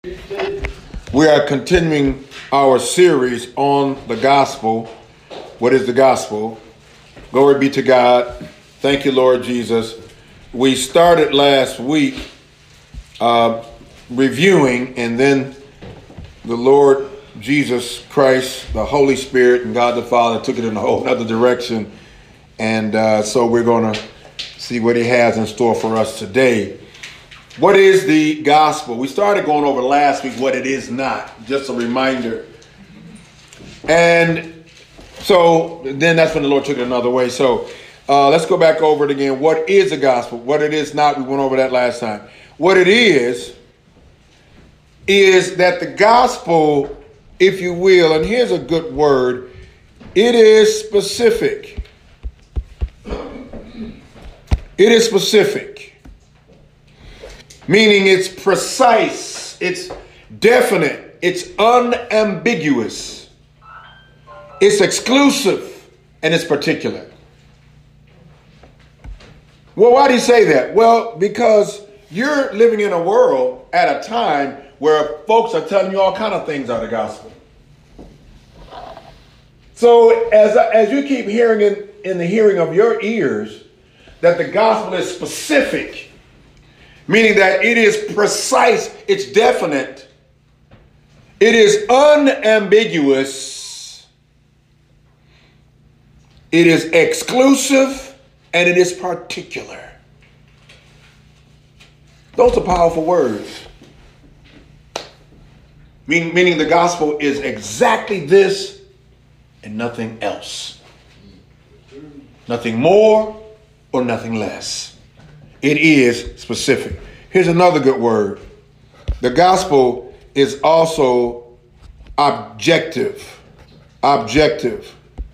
We are continuing our series on the gospel. What is the gospel? Glory be to God. Thank you, Lord Jesus. We started last week reviewing, and then the Lord Jesus Christ, the Holy Spirit, and God the Father took it in a whole other direction. And so we're going to see what he has in store for us today. What is the gospel? We started going over last week what it is not. Just a reminder. And so then that's when the Lord took it another way. So let's go back over it again. What is the gospel? What it is not, we went over that last time. What it is that the gospel, if you will, and here's a good word, it is specific. It is specific. Meaning it's precise, it's definite, it's unambiguous, it's exclusive, and it's particular. Well, why do you say that? Well, because you're living in a world at a time where folks are telling you all kind of things out of the gospel. So as you keep hearing in the hearing of your ears that the gospel is specific, meaning that it is precise, it's definite, it is unambiguous, it is exclusive, and it is particular. Those are powerful words. Meaning the gospel is exactly this and nothing else. Nothing more or nothing less. It is specific. Here's another good word. The gospel is also objective. Objective.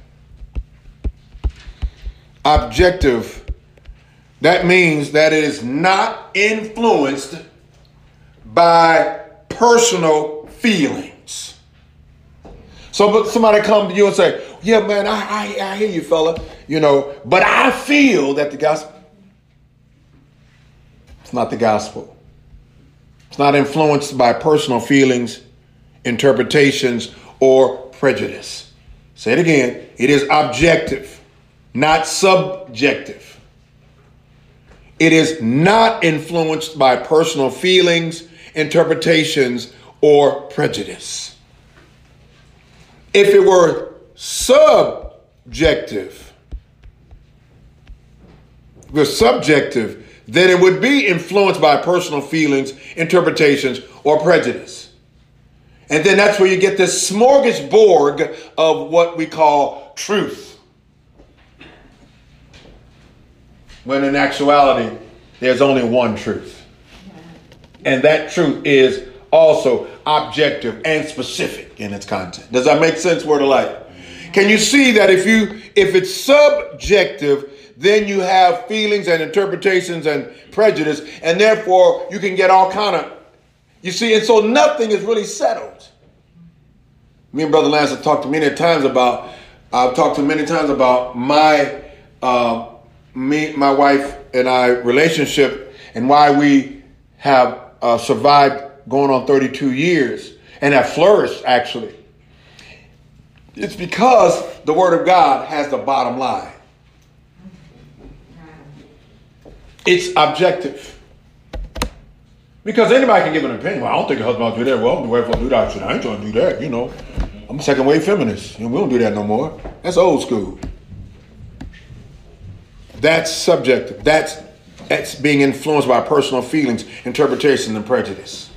Objective. That means that it is not influenced by personal feelings. So somebody come to you and say, yeah, man, I hear you, fella, but I feel that the gospel. It's not the gospel. It's not influenced by personal feelings, interpretations, or prejudice. Say it again. It is objective, not subjective. It is not influenced by personal feelings, interpretations, or prejudice. If it were subjective, then it would be influenced by personal feelings, interpretations, or prejudice. And then that's where you get this smorgasbord of what we call truth. When in actuality, there's only one truth. And that truth is also objective and specific in its content. Does that make sense, word of life? Can you see that if it's subjective, then you have feelings and interpretations and prejudice, and therefore you can get all kind of, you see, and so nothing is really settled. Me and Brother Lance have talked many times about my wife and I relationship and why we have survived going on 32 years and have flourished, actually. It's because the Word of God has the bottom line. It's objective. Because anybody can give an opinion. Well, I don't think a husband ought to do that. Well, the wife ought to do that. I ain't trying to do that, I'm a second wave feminist. We don't do that no more. That's old school. That's subjective. That's being influenced by personal feelings, interpretation, and prejudice.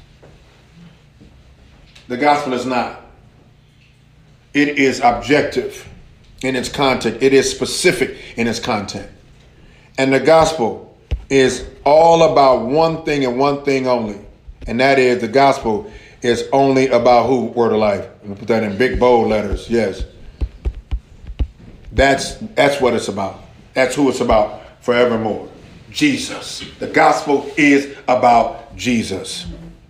The gospel is not. It is objective in its content. It is specific in its content. And the gospel is all about one thing and one thing only. And that is the gospel is only about who? Word of life. I'm going to put that in big bold letters. Yes. That's what it's about. That's who it's about forevermore. Jesus. The gospel is about Jesus.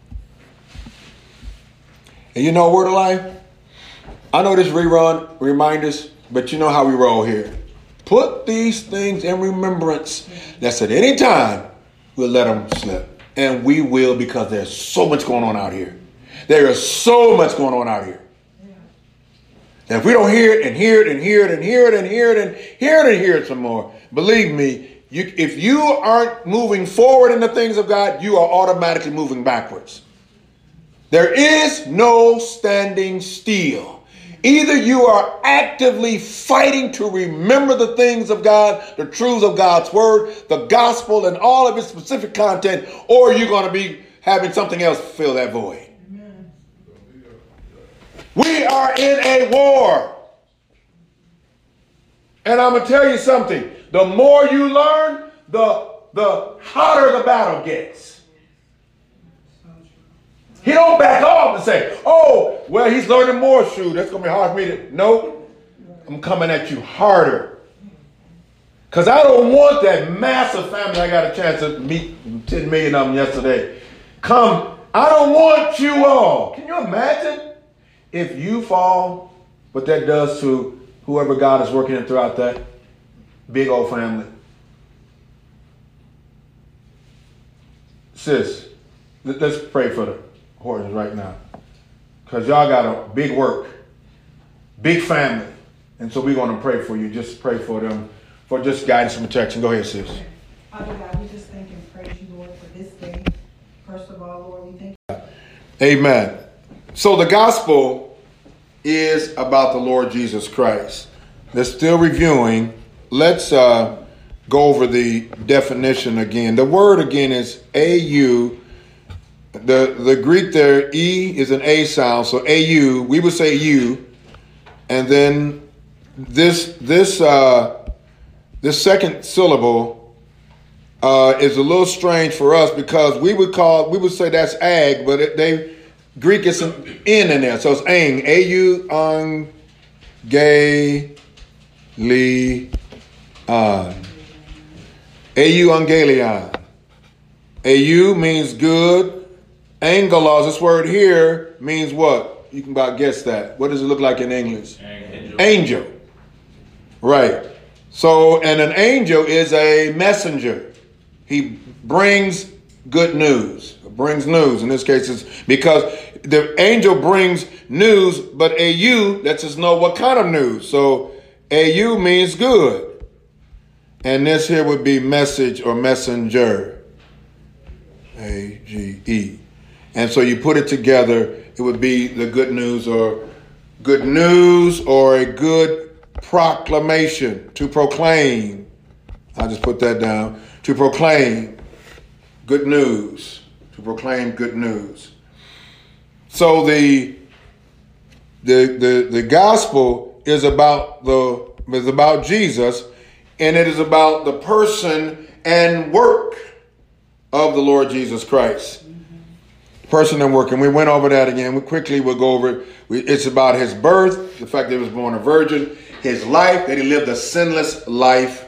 And word of life? I know this rerun, reminders, but you know how we roll here. Put these things in remembrance. That's at any time we'll let them slip. And we will, because there's so much going on out here. There is so much going on out here. And if we don't hear it and hear it and hear it and hear it and hear it and hear it and hear it some more, believe me, if you aren't moving forward in the things of God, you are automatically moving backwards. There is no standing still. Either you are actively fighting to remember the things of God, the truths of God's word, the gospel and all of its specific content, or you're going to be having something else fill that void. Amen. We are in a war. And I'm going to tell you something. The more you learn, the hotter the battle gets. He don't back off and say, oh, well, he's learning more. Shoot, that's going to be hard for me to. No, I'm coming at you harder. Because I don't want that massive family. I got a chance to meet 10 million of them yesterday. Come, I don't want you all. Can you imagine if you fall, what that does to whoever God is working in throughout that big old family? Sis, let's pray for the Hortons right now. Because y'all got a big work, big family. And so we're going to pray for you. Just pray for them, for just guidance and protection. Go ahead, sis. Father God, we just thank and praise you, Lord, for this day. First of all, Lord, we thank you. Amen. So the gospel is about the Lord Jesus Christ. They're still reviewing. Let's go over the definition again. The word again is A-U. The Greek there, E is an A sound, so A-U, we would say U. And then this second syllable is a little strange for us because we would say that's ag, but Greek is an N in there, so it's ang, A-U, ang, gay, li, an. A-U, angelion. A-U means good. Angelos, this word here means what? You can about guess that. What does it look like in English? Angel. Right. So, and an angel is a messenger. He brings good news. Brings news. In this case, it's because the angel brings news, but AU lets us know what kind of news. So AU means good. And this here would be message or messenger. A-G-E. And so you put it together, it would be the good news or a good proclamation, to proclaim. I'll just put that down. To proclaim good news. To proclaim good news. So the gospel is about Jesus, and it is about the person and work of the Lord Jesus Christ. Person and work, and we went over that again. We'll go over it. It's about his birth, the fact that he was born a virgin, his life, that he lived a sinless life,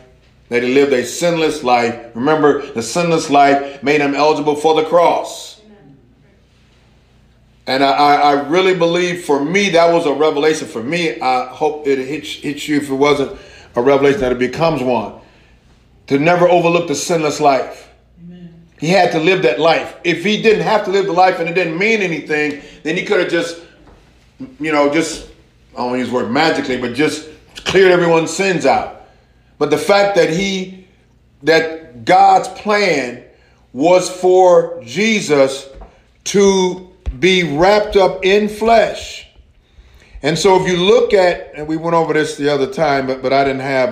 Remember, the sinless life made him eligible for the cross. And I really believe, for me, that was a revelation for me. I hope it hits you if it wasn't a revelation, that it becomes one. To never overlook the sinless life. He had to live that life. If he didn't have to live the life and it didn't mean anything, then he could have just, I don't want to use the word magically, but just cleared everyone's sins out. But the fact that God's plan was for Jesus to be wrapped up in flesh. And so if you look at, and we went over this the other time, but I didn't have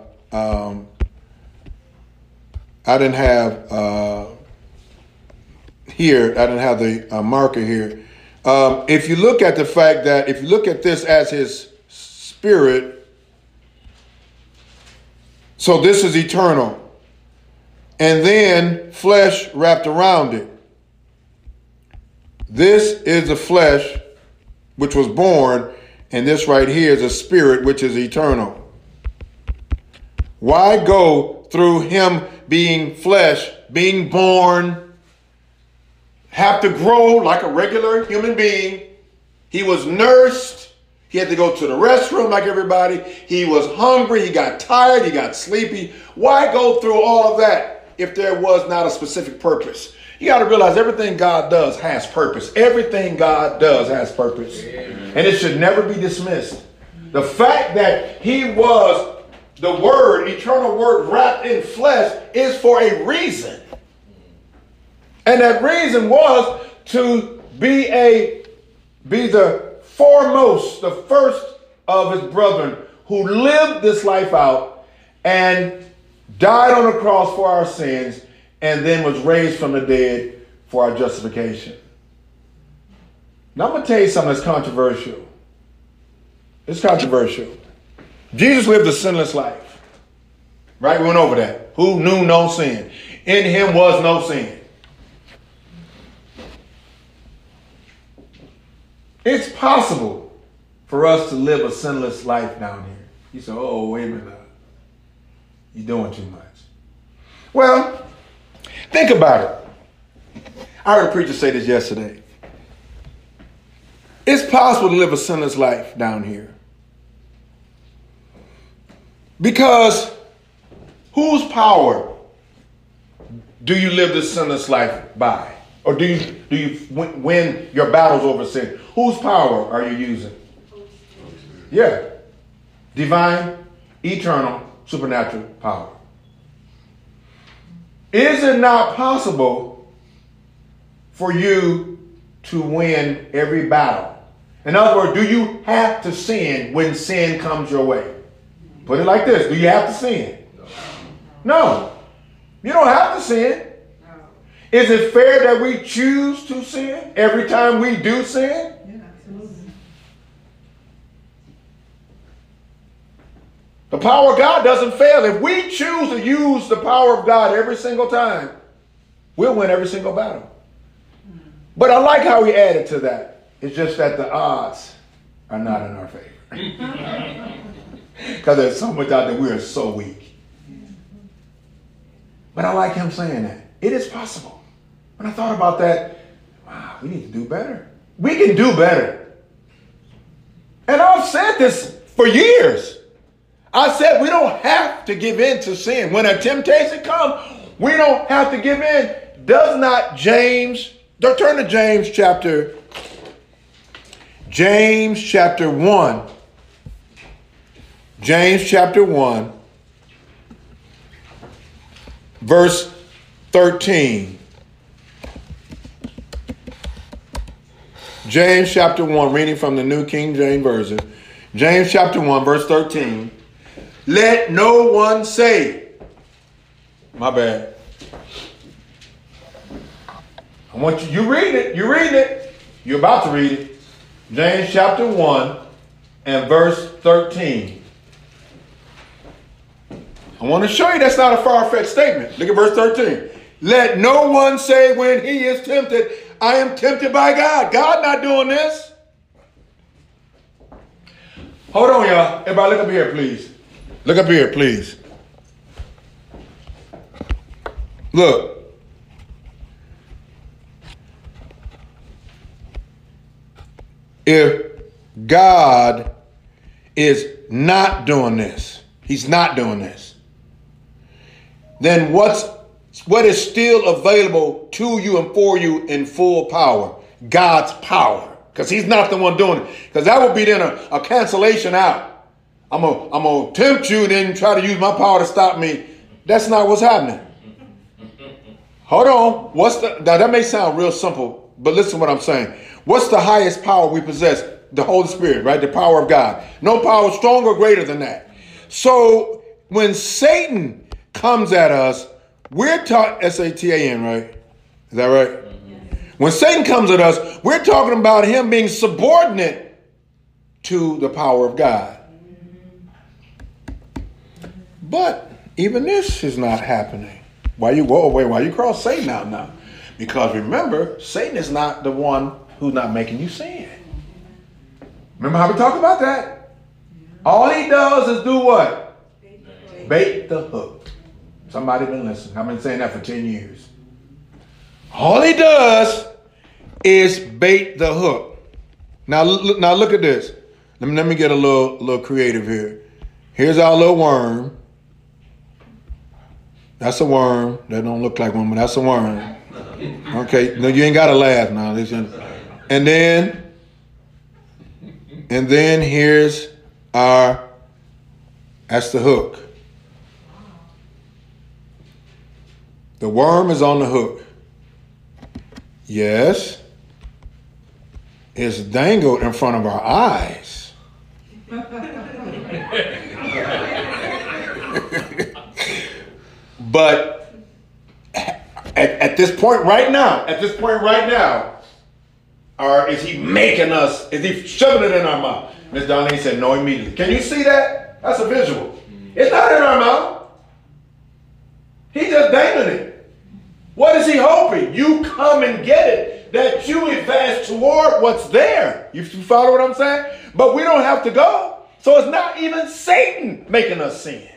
the marker here. If you look at the fact that, if you look at this as his spirit, so this is eternal. And then flesh wrapped around it. This is the flesh which was born, and this right here is a spirit which is eternal. Why go through him being flesh, being born, have to grow like a regular human being? He was nursed. He had to go to the restroom like everybody. He was hungry. He got tired. He got sleepy. Why go through all of that if there was not a specific purpose? You got to realize everything God does has purpose. Everything God does has purpose. And it should never be dismissed. The fact that he was the Word, eternal Word wrapped in flesh, is for a reason. And that reason was to be the foremost, the first of his brethren who lived this life out and died on the cross for our sins and then was raised from the dead for our justification. Now I'm going to tell you something that's controversial. It's controversial. Jesus lived a sinless life. Right? We went over that. Who knew no sin? In him was no sin. It's possible for us to live a sinless life down here. You say, oh, wait a minute. You're doing too much. Well, think about it. I heard a preacher say this yesterday. It's possible to live a sinless life down here. Because whose power do you live this sinless life by? Or do you win your battles over sin? Whose power are you using? Yeah. Divine, eternal, supernatural power. Is it not possible for you to win every battle? In other words, do you have to sin when sin comes your way? Put it like this. Do you have to sin? No. You don't have to sin. Is it fair that we choose to sin every time we do sin? Yeah, absolutely. The power of God doesn't fail. If we choose to use the power of God every single time, we'll win every single battle. But I like how he added to that. It's just that the odds are not in our favor. Because there's so much out there, we are so weak. But I like him saying that. It is possible. When I thought about that, wow, we need to do better. We can do better. And I've said this for years. I said we don't have to give in to sin. When a temptation comes, we don't have to give in. Does not James, don't turn to James chapter 1. James chapter 1, verse 13. James chapter 1, reading from the New King James Version. James chapter 1, verse 13. Let no one say, my bad. I want you read it. You read it. You're about to read it. James chapter 1 and verse 13. I want to show you that's not a far-fetched statement. Look at verse 13. Let no one say when he is tempted, I am tempted by God. God not doing this. Hold on, y'all. Everybody look up here, please. Look up here, please. Look. If God is not doing this, he's not doing this, then what is still available to you and for you in full power? God's power. Because he's not the one doing it. Because that would be then a cancellation out. I'm going to tempt you and then try to use my power to stop me. That's not what's happening. Hold on. Now that may sound real simple, but listen to what I'm saying. What's the highest power we possess? The Holy Spirit, right? The power of God. No power stronger or greater than that. So when Satan comes at us, we're taught Satan, right? Is that right? Yes. When Satan comes at us, we're talking about him being subordinate to the power of God. But even this is not happening. Why you cross Satan out now? Because remember, Satan is not the one who's not making you sin. Remember how we talked about that? All he does is do what? Bait the hook. Somebody been listening. I've been saying that for 10 years. All he does is bait the hook. Now look at this. Let me get a little creative here. Here's our little worm. That's a worm. That don't look like one, but that's a worm. Okay, no, you ain't got to laugh now. And then here's that's the hook. The worm is on the hook. Yes. It's dangled in front of our eyes. But at this point right now, or is he making us, is he shoving it in our mouth? Miss Darlene said no immediately. Can you see that? That's a visual. It's not in our mouth. He's just dangling it. What is he hoping? You come and get it, that you advance toward what's there. You follow what I'm saying? But we don't have to go. So it's not even Satan making us sin.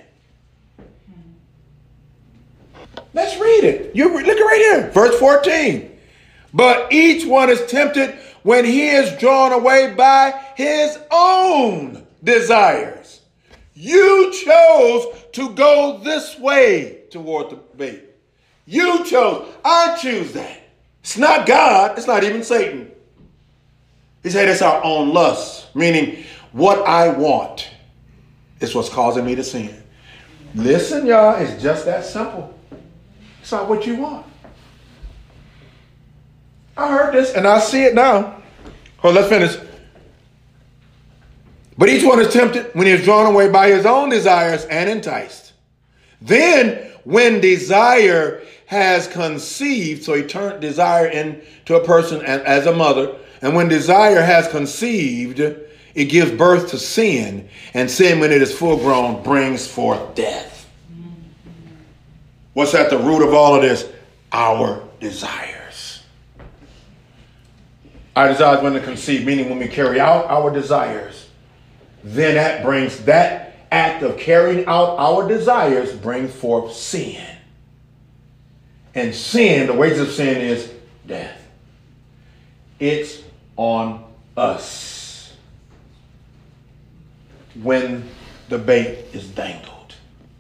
Let's read it. You look right here, verse 14. But each one is tempted when he is drawn away by his own desires. You chose to go this way toward the bait. You chose. I choose that. It's not God. It's not even Satan. He said it's our own lust, meaning what I want is what's causing me to sin. Listen, y'all, it's just that simple. It's not what you want. I heard this and I see it now. Well, let's finish. But each one is tempted when he is drawn away by his own desires and enticed. Then when desire has conceived, so he turned desire into a person as a mother. And when desire has conceived, it gives birth to sin. And sin, when it is full grown, brings forth death. What's at the root of all of this? Our desires. Our desires when they conceive, meaning when we carry out our desires, then that act of carrying out our desires brings forth sin. And sin, the wages of sin is death. It's on us when the bait is dangled.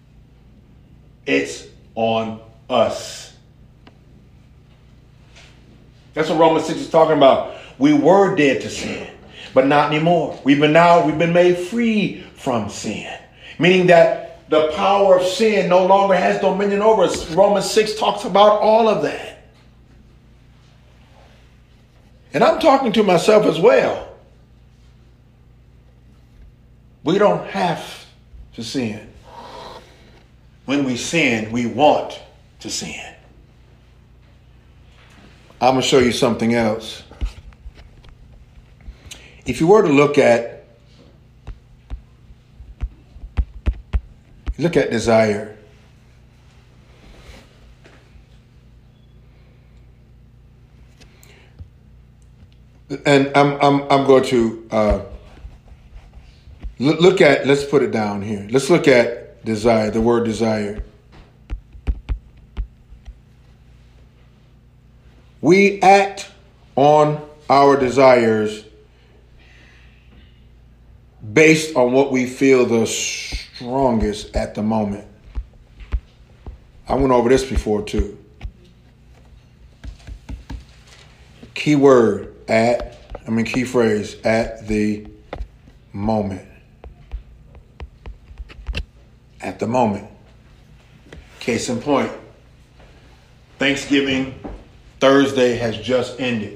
It's on us. That's what Romans 6 is talking about. We were dead to sin, but not anymore. We've been made free from sin. Meaning that the power of sin no longer has dominion over us. Romans 6 talks about all of that. And I'm talking to myself as well. We don't have to sin. When we sin, we want to sin. I'm going to show you something else. If you were to look at desire. And I'm going to look at, let's put it down here. Let's look at desire, the word desire. We act on our desires based on what we feel the strongest at the moment. I went over this before too. Key phrase, at the moment. At the moment. Case in point, Thanksgiving Thursday has just ended.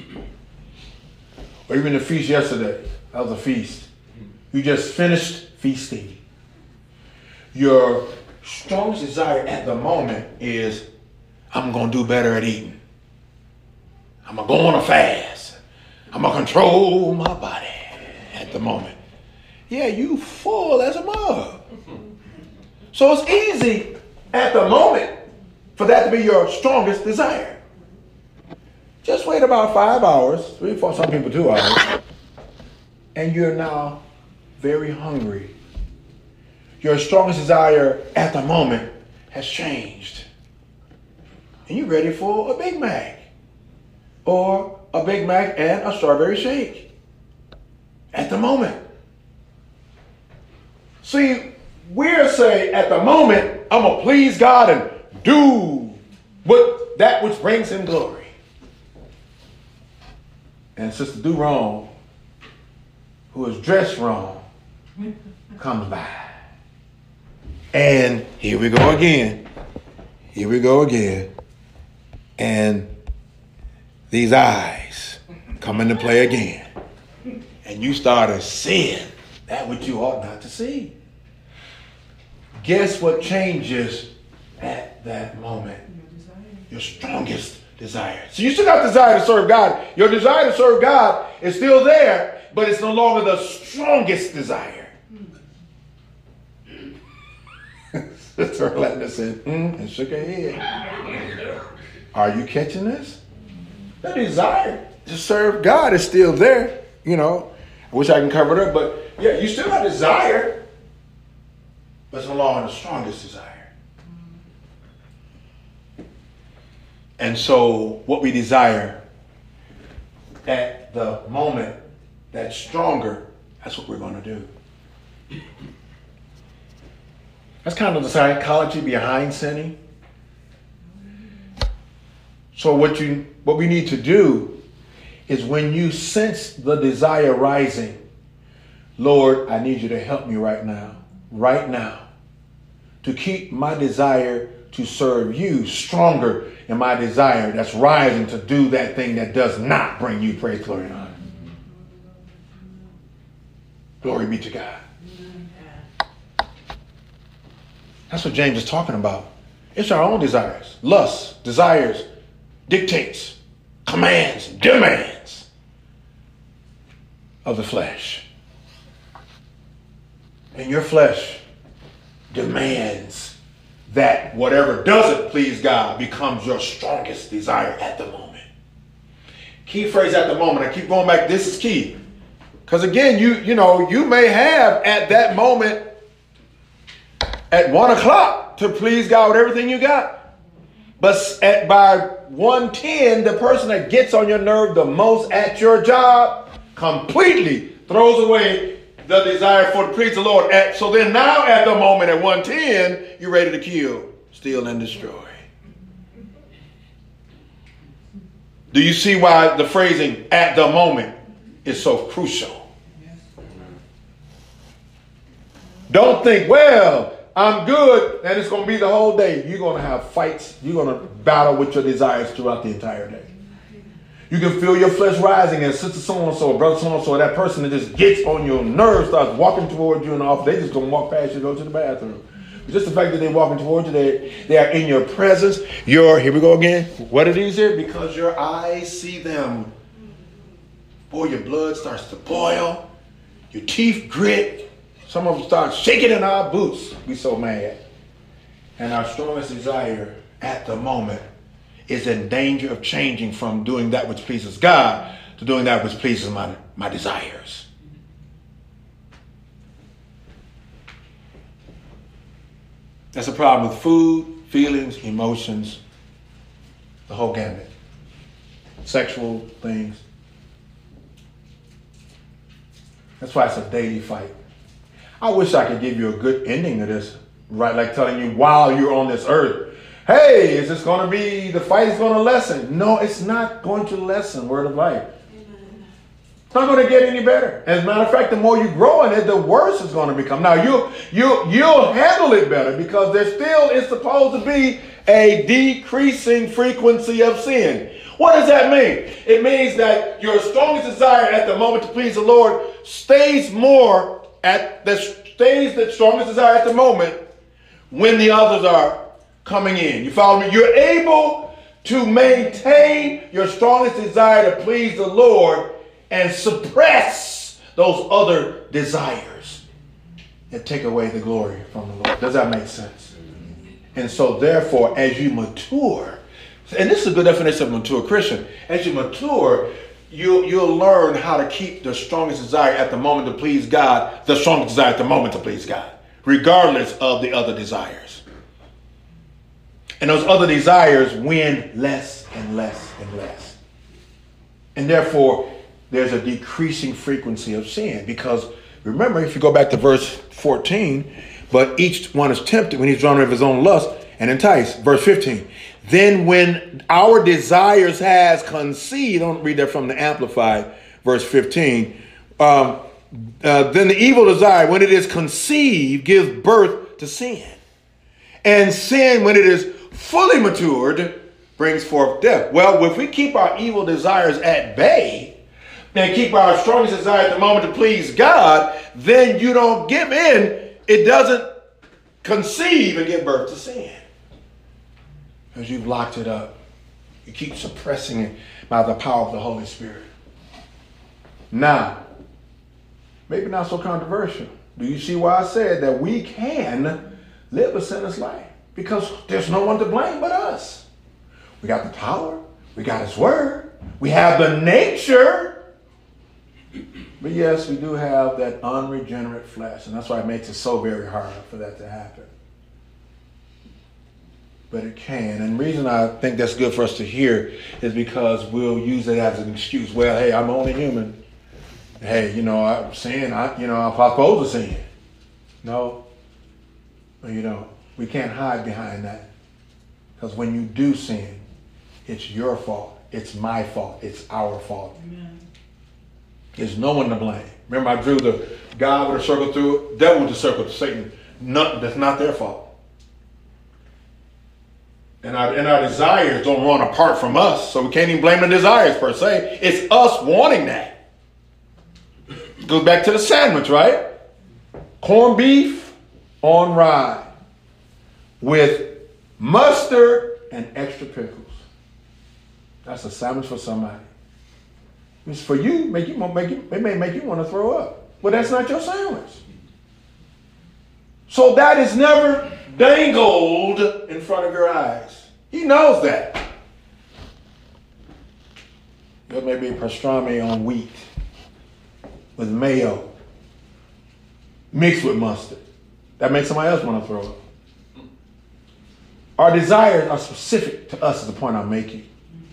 Or even the feast yesterday. That was a feast. You just finished feasting. Your strongest desire at the moment is, I'm going to do better at eating. I'm going to go on a fast. I'm going to control my body at the moment. Yeah, you full as a mug. So it's easy at the moment for that to be your strongest desire. Just wait about 5 hours, 3, 4, some people 2 hours, and you're now very hungry. Your strongest desire at the moment has changed. And you're ready for a Big Mac. Or a Big Mac and a strawberry shake. At the moment. See, we're saying at the moment, I'm going to please God and do what that which brings him glory. And Sister Do Wrong, who is dressed wrong, comes by. And here we go again. Here we go again. And these eyes come into play again. And you started seeing that which you ought not to see. Guess what changes at that moment? Your strongest desire. So you still got desire to serve God. Your desire to serve God is still there, but it's no longer the strongest desire. Sister Orlando said, and shook her head. Are you catching this? The desire to serve God is still there. You know, I wish I can cover it up, but yeah, you still have desire, but it's no longer the strongest desire. And so what we desire at the moment that's stronger, that's what we're going to do. That's kind of the psychology behind sinning. So what we need to do is when you sense the desire rising, Lord, I need you to help me right now, to keep my desire to serve you stronger in my desire that's rising to do that thing that does not bring you praise, glory, and honor. Glory be to God. That's what James is talking about. It's our own desires, lusts, desires, dictates, commands, demands of the flesh. And your flesh demands that whatever doesn't please God becomes your strongest desire at the moment. Key phrase at the moment. I keep going back. This is key. Because again, you may have at that moment at 1 o'clock to please God with everything you got. But by 1:10, the person that gets on your nerve the most at your job completely throws away the desire for to please the Lord. So then now at the moment at 1:10, you're ready to kill, steal, and destroy. Do you see why the phrasing at the moment is so crucial? Don't think, well, I'm good and it's going to be the whole day. You're going to have fights. You're going to battle with your desires throughout the entire day. You can feel your flesh rising, and sister so-and-so, brother so-and-so, that person that just gets on your nerves, starts walking towards you in the office. They just going to walk past you and go to the bathroom. But just the fact that they're walking towards you, they are in your presence. Here we go again. What are these here? Because your eyes see them. Boy, your blood starts to boil. Your teeth grit. Some of them start shaking in our boots. We so mad. And our strongest desire at the moment is in danger of changing from doing that which pleases God to doing that which pleases my desires. That's a problem with food, feelings, emotions, the whole gamut. Sexual things. That's why it's a daily fight. I wish I could give you a good ending to this, right? Like telling you while you're on this earth, hey, is this going to be, the fight is going to lessen? No, it's not going to lessen, word of life. Amen. It's not going to get any better. As a matter of fact, the more you grow in it, the worse it's going to become. Now, you'll handle it better because there still is supposed to be a decreasing frequency of sin. What does that mean? It means that your strongest desire at the moment to please the Lord stays the strongest desire at the moment when the others are coming in. You follow me? You're able to maintain your strongest desire to please the Lord and suppress those other desires that take away the glory from the Lord. Does that make sense? And so therefore, as you mature, and this is a good definition of a mature Christian, as you mature, you'll learn how to keep the strongest desire at the moment to please God, the strongest desire at the moment to please God, regardless of the other desires. And those other desires win less and less and less. And therefore, there's a decreasing frequency of sin. Because remember, if you go back to verse 14, but each one is tempted when he's drawn of his own lust and enticed. Verse 15, Then when our desires has conceived, don't read that from the Amplified, verse 15. Then the evil desire, when it is conceived, gives birth to sin. And sin, when it is fully matured, brings forth death. Well, if we keep our evil desires at bay and keep our strongest desire at the moment to please God, then you don't give in. It doesn't conceive and give birth to sin. Because you've locked it up. You keep suppressing it by the power of the Holy Spirit. Now, maybe not so controversial. Do you see why I said that we can live a sinless life? Because there's no one to blame but us. We got the power. We got His Word. We have the nature. But yes, we do have that unregenerate flesh. And that's why it makes it so very hard for that to happen. But it can. And the reason I think that's good for us to hear is because we'll use it as an excuse. Well, hey, I'm only human. Hey, I'm sin. I'm supposed to sin. No, you don't. We can't hide behind that. Because when you do sin, it's your fault. It's my fault. It's our fault. Amen. There's no one to blame. Remember, I drew the God with a circle through it, devil with a circle to Satan. That's not their fault. And our desires don't run apart from us, so we can't even blame the desires per se. It's us wanting that. Goes back to the sandwich, right? Corned beef on rye with mustard and extra pickles. That's a sandwich for somebody. It's for you. It may make you want to throw up. But that's not your sandwich. So that is never dangled in front of your eyes. He knows that. There may be pastrami on wheat with mayo mixed with mustard. That makes somebody else want to throw up. Our desires are specific to us, is the point I'm making.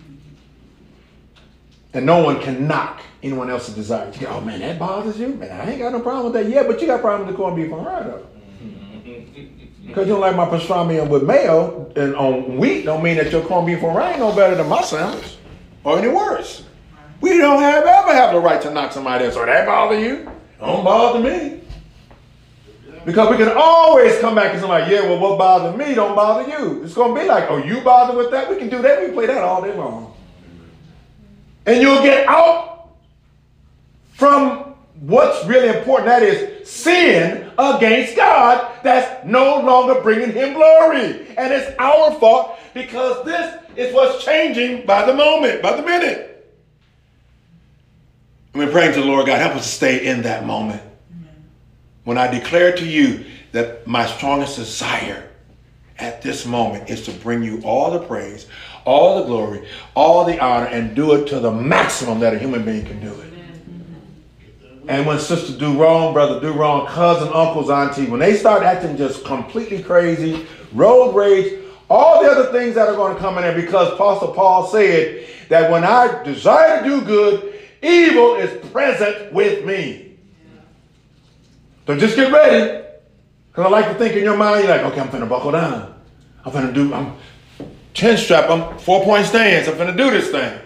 And no one can knock anyone else's desires. You go, oh man, that bothers you? Man, I ain't got no problem with that. Yeah, but you got a problem with the corned beef on rye though. Because you don't like my pastrami with mayo and on wheat don't mean that your corned beef on rye ain't no better than my sandwich. Or any worse. We don't ever have the right to knock somebody else. Or that bother you? Don't bother me. Because we can always come back and say like, yeah, well, what bothers me don't bother you. It's going to be like, oh, you bother with that? We can do that. We can play that all day long. And you'll get out from what's really important. That is sin against God that's no longer bringing Him glory. And it's our fault because this is what's changing by the moment, by the minute. And we're praying to the Lord God, help us to stay in that moment. When I declare to you that my strongest desire at this moment is to bring you all the praise, all the glory, all the honor, and do it to the maximum that a human being can do it. And when sister do wrong, brother do wrong, cousin, uncles, auntie, when they start acting just completely crazy, road rage, all the other things that are going to come in there, because Apostle Paul said that when I desire to do good, evil is present with me. So just get ready. Because I like to think in your mind, you're like, okay, I'm finna buckle down. I'm chin strap, I'm 4-point stance, I'm finna do this thing.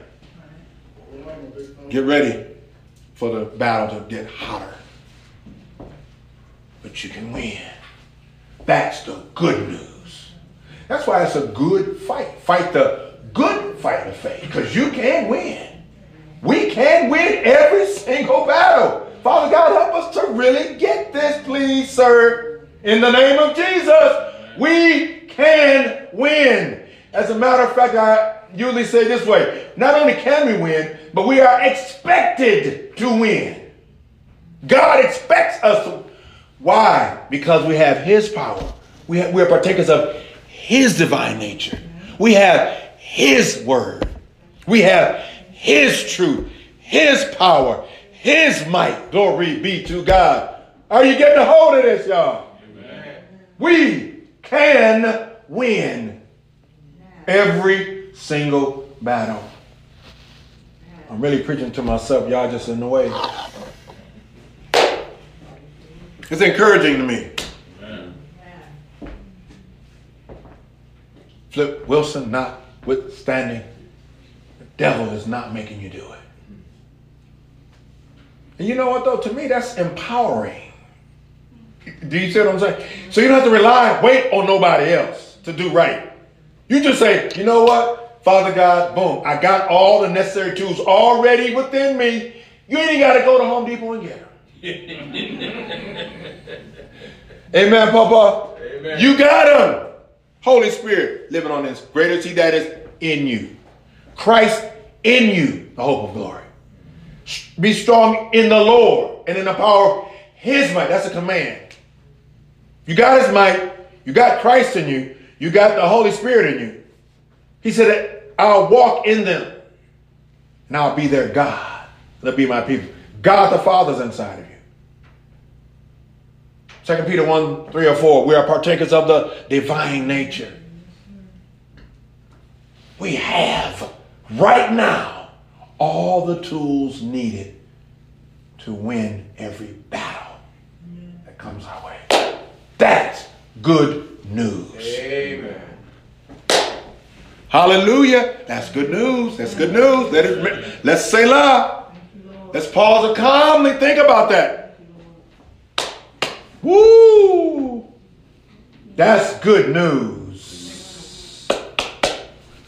Get ready for the battle to get hotter. But you can win. That's the good news. That's why it's a good fight. Fight the good fight of faith. Because you can win. We can win every single battle. Father God, help us to really get this, please, sir. In the name of Jesus, we can win. As a matter of fact, I usually say this way. Not only can we win, but we are expected to win. God expects us to. Why? Because we have His power. We are partakers of His divine nature. We have His word. We have His truth, His power, His might. Glory be to God. Are you getting a hold of this, y'all? Amen. We can win every single battle. I'm really preaching to myself. Y'all just in the way. It's encouraging to me. Amen. Flip Wilson notwithstanding, the devil is not making you do it. And you know what though? To me, that's empowering. Do you see what I'm saying? So you don't have to wait on nobody else to do right. You just say, you know what? Father God, boom, I got all the necessary tools already within me. You ain't got to go to Home Depot and get them. Amen, Papa. Amen. You got them. Holy Spirit living on this. Greater is He that is in you. Christ in you, the hope of glory. Be strong in the Lord and in the power of His might. That's a command. You got His might. You got Christ in you. You got the Holy Spirit in you. He said, I'll walk in them and I'll be their God. They'll be my people. God the Father's inside of you. 2 Peter 1, 3 or 4, we are partakers of the divine nature. We have right now all the tools needed to win every battle that comes our way. That's good news. Amen. Hallelujah. That's good news. That's good news. Let's say la. Let's pause and calmly think about that. Woo! That's good news. I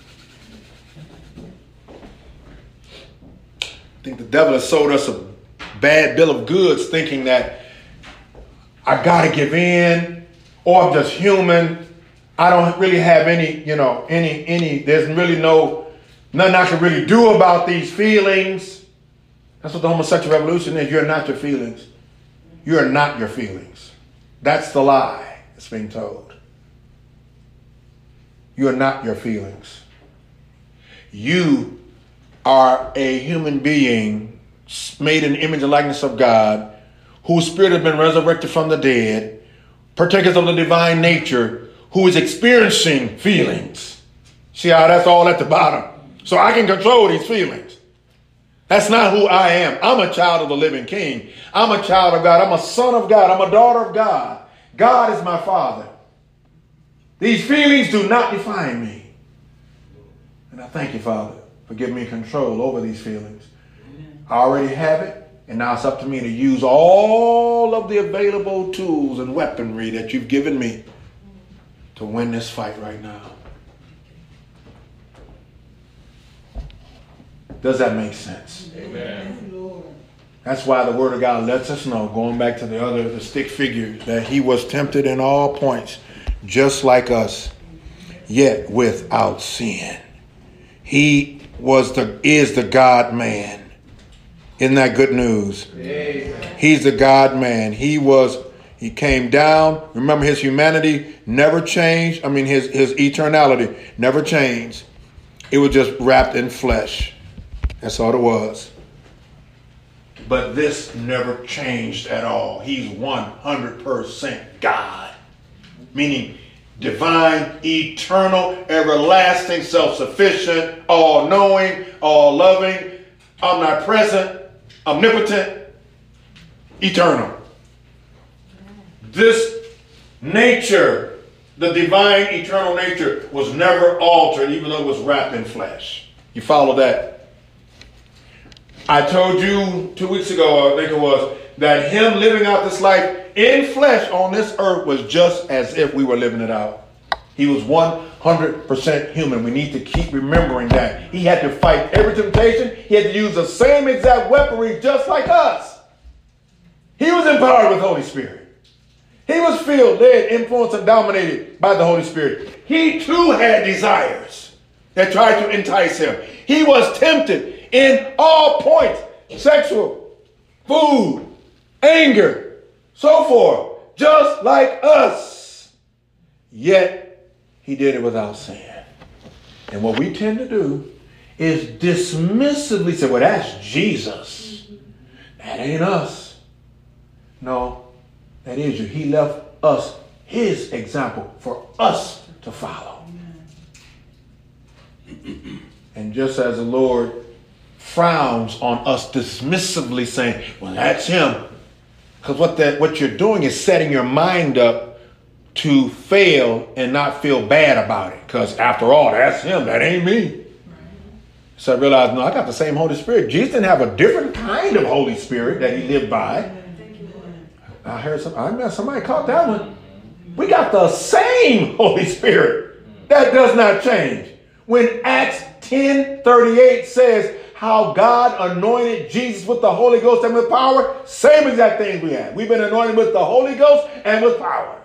think the devil has sold us a bad bill of goods thinking that I got to give in, or I'm just human. I don't really have any, there's really nothing I can really do about these feelings. That's what the homosexual revolution is. You're not your feelings. You are not your feelings. That's the lie that's being told. You are not your feelings. You are a human being made in the image and likeness of God, whose spirit has been resurrected from the dead, partakers of the divine nature, who is experiencing feelings. See how that's all at the bottom? So I can control these feelings. That's not who I am. I'm a child of the living King. I'm a child of God. I'm a son of God. I'm a daughter of God. God is my Father. These feelings do not define me. And I thank you, Father, for giving me control over these feelings. I already have it, and now it's up to me to use all of the available tools and weaponry that you've given me to win this fight right now. Does that make sense? Amen. That's why the Word of God lets us know, going back to the stick figure, that He was tempted in all points, just like us, yet without sin. He is the God man. Isn't that good news? Amen. He's the God man. He came down. Remember, His humanity never changed. His eternality never changed. It was just wrapped in flesh. That's all it was. But this never changed at all. He's 100% God. Meaning divine, eternal, everlasting, self-sufficient, all-knowing, all-loving, omnipresent, omnipotent, eternal. This nature, the divine, eternal nature, was never altered, even though it was wrapped in flesh. You follow that? I told you 2 weeks ago, I think it was, that Him living out this life in flesh on this earth was just as if we were living it out. He was 100% human. We need to keep remembering that. He had to fight every temptation. He had to use the same exact weaponry just like us. He was empowered with the Holy Spirit. He was filled, led, influenced, and dominated by the Holy Spirit. He too had desires that tried to entice him. He was tempted in all points, sexual, food, anger, so forth, just like us. Yet He did it without sin. And what we tend to do is dismissively say, well, that's Jesus. That ain't us. No, that is you. He left us His example for us to follow. And just as the Lord frowns on us dismissively saying, well, that's Him. Because what you're doing is setting your mind up to fail and not feel bad about it. Because after all, that's him. That ain't me. So I realized, no, I got the same Holy Spirit. Jesus didn't have a different kind of Holy Spirit that he lived by. I heard somebody caught that one. We got the same Holy Spirit. That does not change. When Acts 10:38 says how God anointed Jesus with the Holy Ghost and with power, same exact things we have. We've been anointed with the Holy Ghost and with power.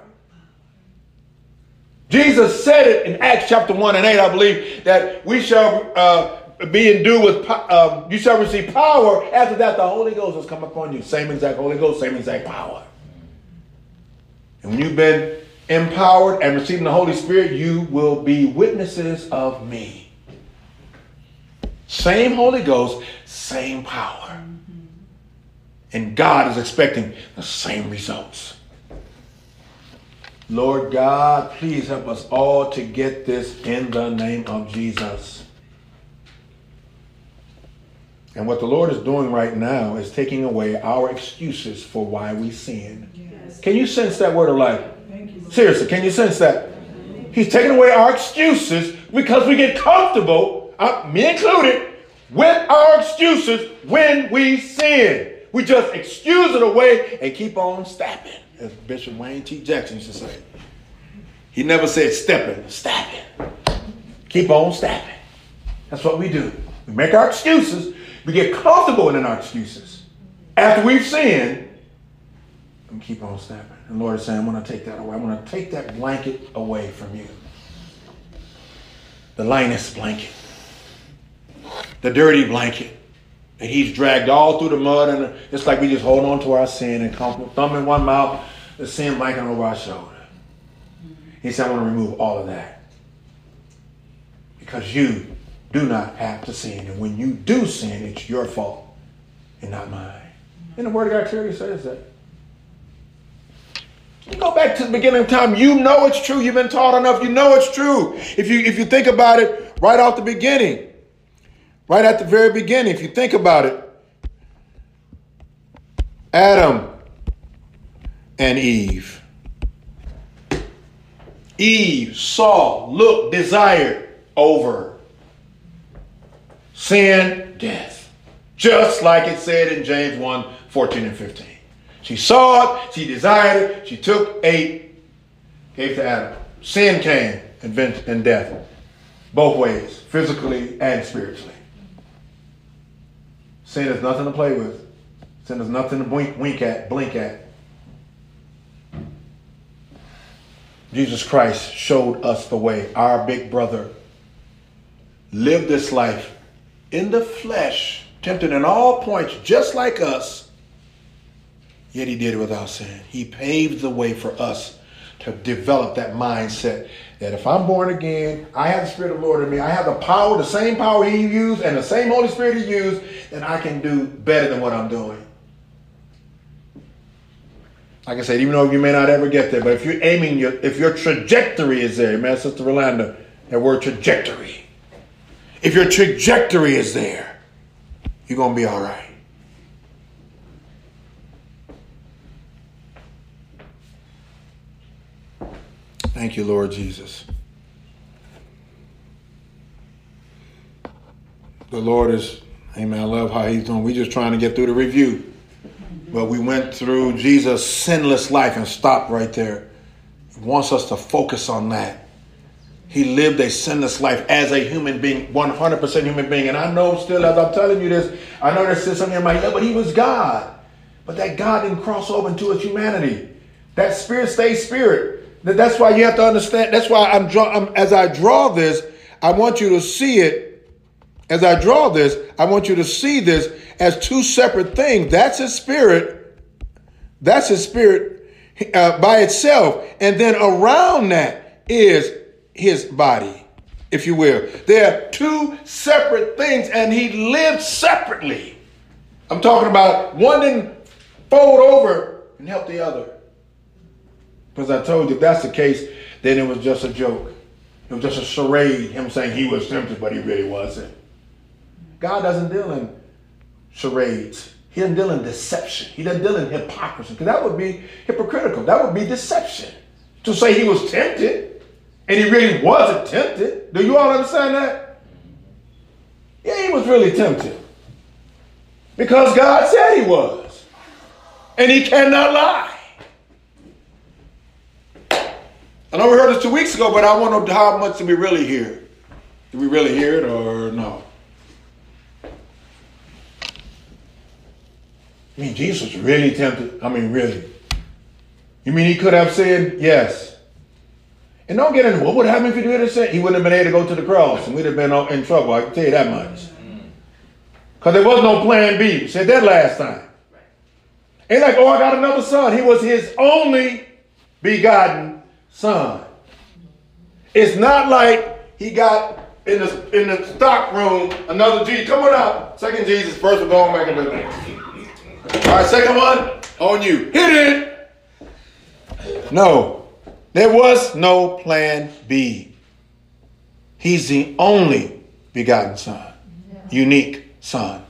Jesus said it in Acts chapter 1 and 8, I believe, that we shall be endued with, you shall receive power. After that, the Holy Ghost has come upon you. Same exact Holy Ghost, same exact power. And when you've been empowered and receiving the Holy Spirit, you will be witnesses of me. Same Holy Ghost, same power. And God is expecting the same results. Lord God, please help us all to get this in the name of Jesus. And what the Lord is doing right now is taking away our excuses for why we sin. Yes. Can you sense that word of life? Thank you. Seriously, can you sense that? He's taking away our excuses because we get comfortable, me included, with our excuses when we sin. We just excuse it away and keep on stepping, as Bishop Wayne T. Jackson used to say. He never said stepping, stepping. Keep on stepping. That's what we do. We make our excuses. We get comfortable in our excuses. After we've sinned, we keep on stepping. And the Lord is saying, I'm going to take that away. I'm going to take that blanket away from you. The Linus blanket. The dirty blanket. And he's dragged all through the mud. And it's like we just hold on to our sin and come thumb in one mouth, the sin blanket over our shoulder. He said, I want to remove all of that. Because you do not have to sin. And when you do sin, it's your fault and not mine. And the Word of God clearly says that. You go back to the beginning of time, you know it's true. You've been taught enough, you know it's true. If you think about it right off the beginning, right at the very beginning, if you think about it, Adam and Eve. Eve saw, looked, desired over sin, death. Just like it said in James 1:14 and 15. She saw it, she desired it, she took, ate, gave to Adam. Sin came and death. Both ways, physically and spiritually. Sin is nothing to play with. Sin is nothing to blink at. Jesus Christ showed us the way. Our big brother lived this life in the flesh, tempted in all points, just like us. Yet he did it without sin. He paved the way for us to develop that mindset that if I'm born again, I have the Spirit of the Lord in me, I have the power, the same power he used and the same Holy Spirit he used, then I can do better than what I'm doing. Like I said, even though you may not ever get there, but if you're aiming, if your trajectory is there, man, Sister Rolanda, that word trajectory. If your trajectory is there, you're going to be all right. Thank you, Lord Jesus. The Lord is, amen, I love how he's doing. We're just trying to get through the review. But we went through Jesus' sinless life and stopped right there. He wants us to focus on that. He lived a sinless life as a human being, 100% human being. And I know still, as I'm telling you this, I know there's still something in my head, but he was God. But that God didn't cross over into his humanity. That spirit stays spirit. That's why you have to understand. That's why as I draw this, I want you to see it. As I draw this, I want you to see this as two separate things. That's his spirit. That's his spirit by itself. And then around that is his body, if you will. There are two separate things, and he lived separately. I'm talking about one didn't fold over and help the other. Because I told you, if that's the case, then it was just a joke. It was just a charade, him saying he was tempted, but he really wasn't. God doesn't deal in charades. He doesn't deal in deception. He doesn't deal in hypocrisy, because that would be hypocritical. That would be deception. to say he was tempted, and he really wasn't tempted. Do you all understand that? Yeah, he was really tempted. Because God said he was. And he cannot lie. I know we heard this 2 weeks ago, but I want to know how much did we really hear? Did we really hear it or no? I mean, Jesus was really tempted. I mean, really. You mean he could have said yes? And don't get into what would happen if he did it. He wouldn't have been able to go to the cross and we'd have been in trouble. I can tell you that much. Because there was no plan B. We said that last time. Ain't like, oh, I got another son. He was his only begotten son. It's not like he got in the stock room another Jesus. Come on out. Second Jesus. First one going back in the day. All right, second one on you. Hit it. No, there was no plan B. He's the only begotten son, unique son.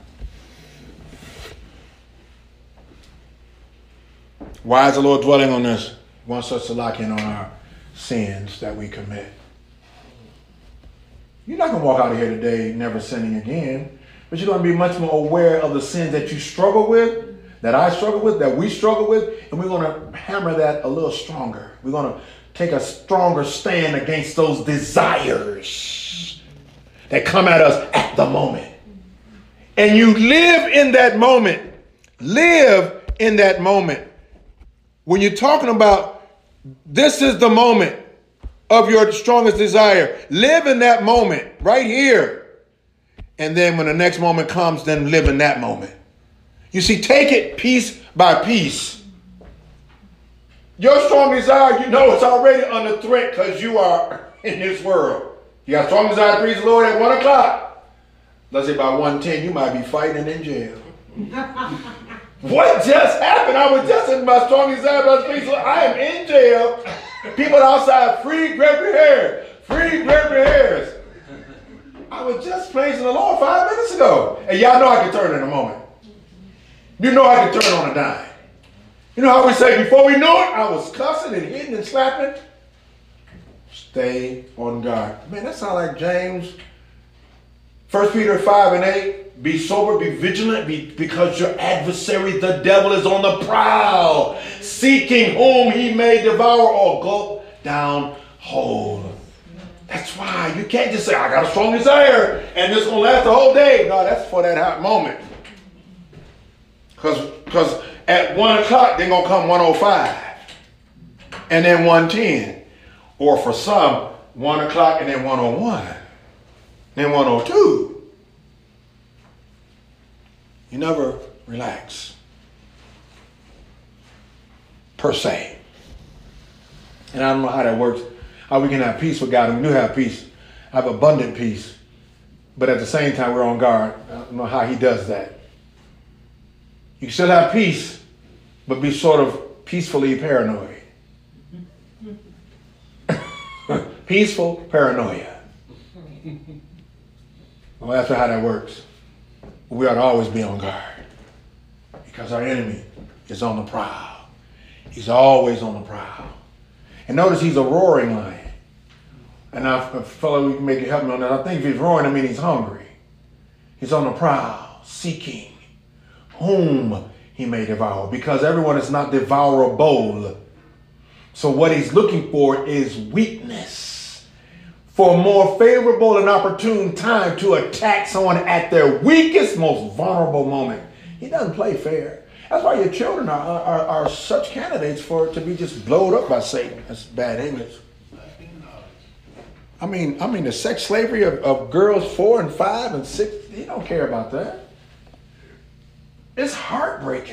Why is the Lord dwelling on this? He wants us to lock in on our sins that we commit. You're not going to walk out of here today never sinning again, but you're going to be much more aware of the sins that you struggle with, that I struggle with, that we struggle with, and we're going to hammer that a little stronger. We're going to take a stronger stand against those desires that come at us at the moment. And you live in that moment. Live in that moment. When you're talking about this is the moment of your strongest desire, live in that moment right here. And then when the next moment comes, then live in that moment. You see, take it piece by piece. Your strong desire, you know it's already under threat because you are in this world. You got strong desire to please the Lord at 1 o'clock. Let's say by 1:10, you might be fighting in jail. What just happened? I was just in my strong desire to please the Lord. I am in jail. People outside, free Gregory Harris. Free Gregory Harris. I was just praising the Lord 5 minutes ago. And y'all know I can turn in a moment. You know I can turn on a dime. You know how we say before we knew it, I was cussing and hitting and slapping. Stay on guard. Man, that sounds like James. 1 Peter 5:8. Be sober, be vigilant, because your adversary, the devil, is on the prowl, seeking whom he may devour or go down whole. That's why you can't just say, I got a strong desire, and this is going to last the whole day. No, that's for that hot moment. Because at 1 o'clock, they're going to come 1:05. And then 1:10. Or for some, 1 o'clock and then 1:01. Then 1:02. You never relax. Per se. And I don't know how that works. How we can have peace with God. And we do have peace. Have abundant peace. But at the same time, we're on guard. I don't know how he does that. You can still have peace, but be sort of peacefully paranoid. Peaceful paranoia. Well, that's how that works. We ought to always be on guard because our enemy is on the prowl. He's always on the prowl. And notice he's a roaring lion. And now, a fellow, we can make it help me on that. I think if he's roaring, I mean he's hungry. He's on the prowl, seeking whom he may devour, because everyone is not devourable. So what he's looking for is weakness, for a more favorable and opportune time to attack someone at their weakest, most vulnerable moment. He doesn't play fair. That's why your children are such candidates to be just blowed up by Satan. That's bad image. I mean the sex slavery of girls 4 and 5 and 6, he don't care about that. It's heartbreaking.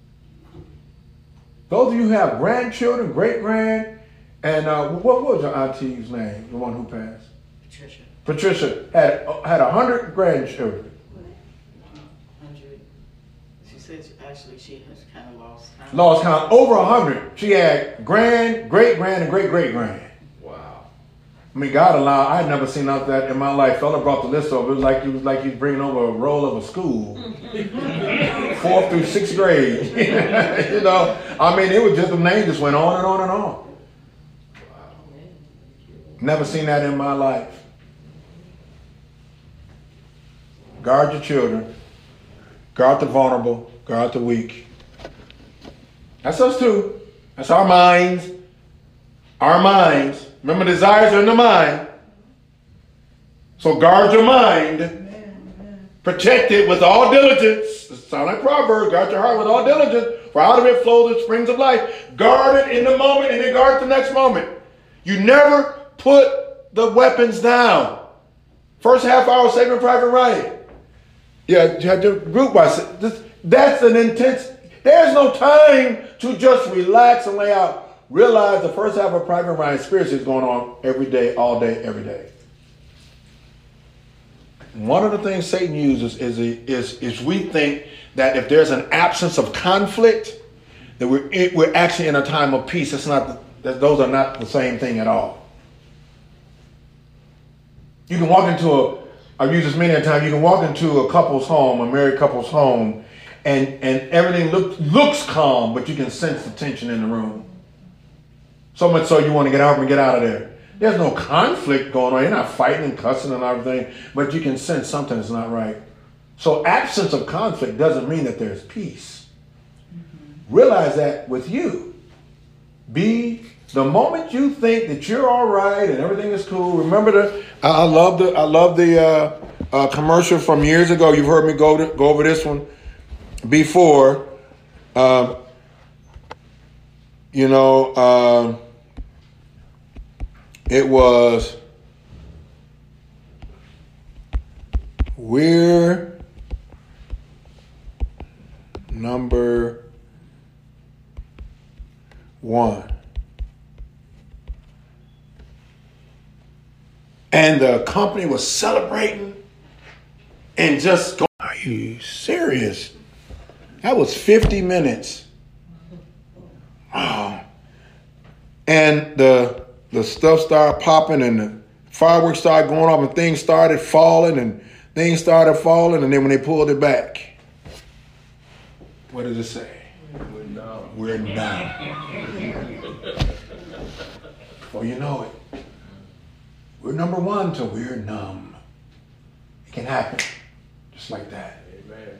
Those of you who have grandchildren, great-grand, and what was your auntie's name, the one who passed? Patricia. Patricia had 100 grandchildren. 100. She said she has kind of lost count. Lost count. Over 100. She had grand, great-grand, and great-great-grand. Wow. I mean, God allowed. I had never seen that in my life. Fella brought the list over. It was like he was bringing over a roll of a school, 4th through 6th grade. You know, I mean, it was just the name just went on and on and on. Never seen that in my life. Guard your children. Guard the vulnerable. Guard the weak. That's us too. That's our minds. Our minds. Remember, desires are in the mind. So guard your mind. Protect it with all diligence. It sounds like Proverbs. Guard your heart with all diligence. For out of it flow the springs of life. Guard it in the moment and then guard the next moment. You never put the weapons down. First half hour, Saving Private Ryan. Yeah, you had your group by. That's an intense. There's no time to just relax and lay out. Realize the first half of Private Ryan spiritually is going on every day, all day, every day. One of the things Satan uses is we think that if there's an absence of conflict, that we're actually in a time of peace. It's not that those are not the same thing at all. You can walk into I've used this many a time. You can walk into a couple's home, a married couple's home, and everything looks calm, but you can sense the tension in the room. So much so you want to get out and get out of there. There's no conflict going on. You're not fighting and cussing and everything, but you can sense something is not right. So absence of conflict doesn't mean that there's peace. Realize that with you. The moment you think that you're all right and everything is cool, remember I love the commercial from years ago. You've heard me go over this one before. It was, we're number one. And the company was celebrating and just going, are you serious? That was 50 minutes. Wow. And the stuff started popping and the fireworks started going off and things started falling and then when they pulled it back, what does it say? We're numb. Before you know it, we're number one till we're numb. It can happen just like that. Amen.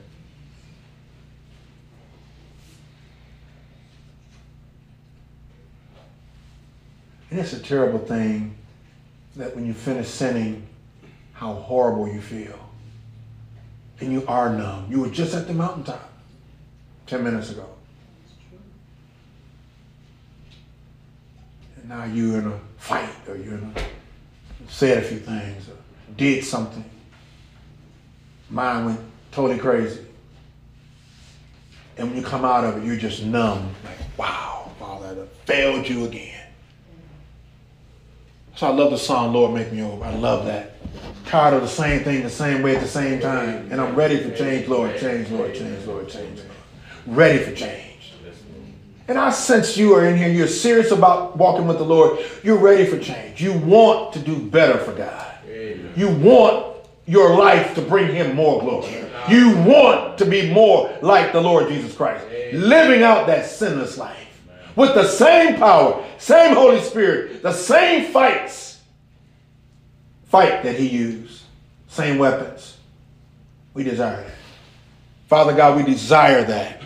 And it's a terrible thing that when you finish sinning, how horrible you feel. And you are numb. You were just at the mountaintop 10 minutes ago. And now you're in a fight or said a few things or did something. Mind went totally crazy. And when you come out of it, you're just numb. Like, wow, Father, I failed you again. So I love the song, Lord, Make Me Over. I love that. Tired of the same thing, the same way at the same time. And I'm ready for change, Lord. Change, Lord. Change, Lord. Change, Lord. Ready for change. And I sense you are in here. You're serious about walking with the Lord. You're ready for change. You want to do better for God. You want your life to bring him more glory. You want to be more like the Lord Jesus Christ. Living out that sinless life. With the same power, same Holy Spirit, the same fight that he used, same weapons. We desire that. Father God, we desire that.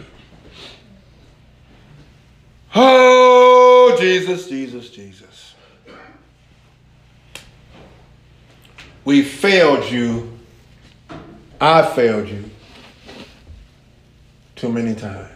Oh, Jesus, Jesus, Jesus. We failed you. I failed you too many times.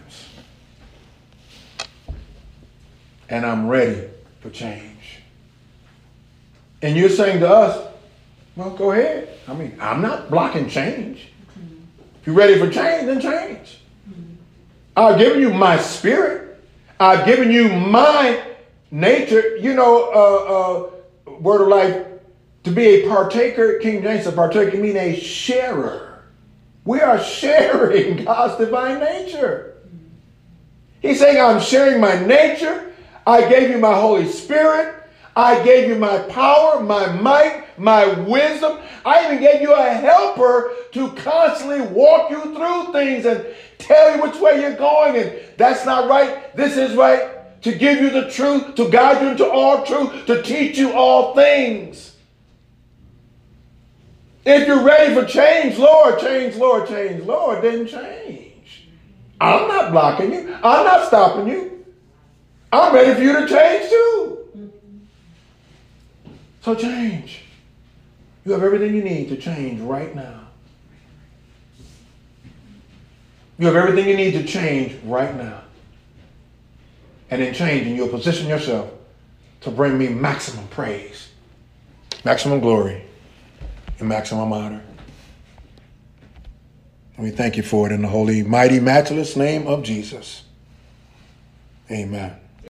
And I'm ready for change. And you're saying to us, well, go ahead. I mean, I'm not blocking change. If you're ready for change, then change. I've given you my spirit. I've given you my nature. Word of life, to be a partaker, King James said partaker mean a sharer. We are sharing God's divine nature. He's saying, I'm sharing my nature. I gave you my Holy Spirit. I gave you my power, my might, my wisdom. I even gave you a helper to constantly walk you through things and tell you which way you're going. And that's not right. This is right. to give you the truth, to guide you into all truth, to teach you all things. If you're ready for change, Lord, change, Lord, change, Lord, then change. I'm not blocking you. I'm not stopping you. I'm ready for you to change too. So change. You have everything you need to change right now. You have everything you need to change right now. And in changing, you'll position yourself to bring me maximum praise, maximum glory, and maximum honor. And we thank you for it in the holy, mighty, matchless name of Jesus. Amen.